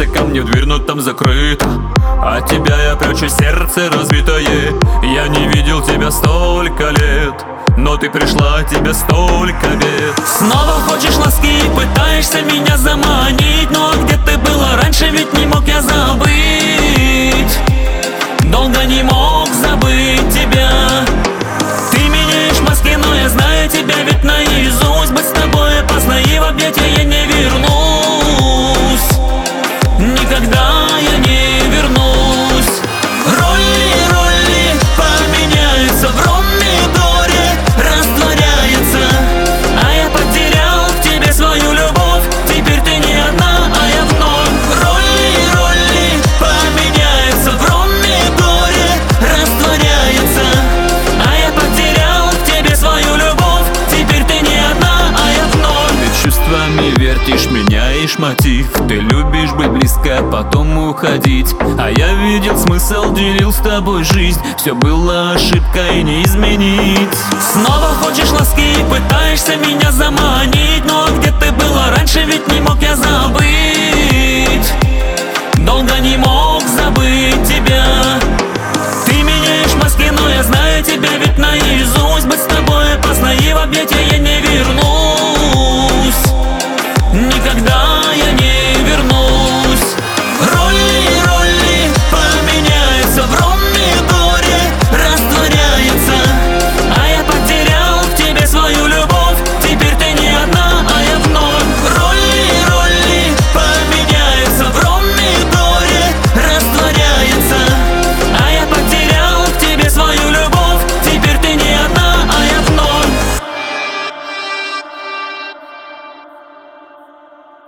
ко мне в дверь, но там закрыто. От тебя я прячу сердце разбитое. Я не видел тебя столько лет, но ты пришла, тебе столько бед. Снова хочешь ласки, пытаешься меня заманить. Ну а где ты была раньше, ведь не мог я забыть. Долго не мог забыть тебя. Ты меняешь маски, но я знаю тебя ведь наизусть. Быть с тобой опасно, и в объятия я не вернусь. Никогда я не вернусь. Роли поменяются, в помидоре растворяется. А я потерял к тебе свою любовь. Теперь ты не одна, а я вновь. Роли поменяются, в помидоре растворяется. А я потерял к тебе свою любовь. Теперь ты не одна, а я вновь. Ты чувствами вертишь, меняешь мотив. Ты любишь быть близко, потом уходить. А я видел смысл, делил с тобой жизнь. Все было ошибкой, не изменить. Снова хочешь ласки, пытаешься меня заманить. Ну а где ты была раньше, ведь не мог я забыть. Долго не мог забыть.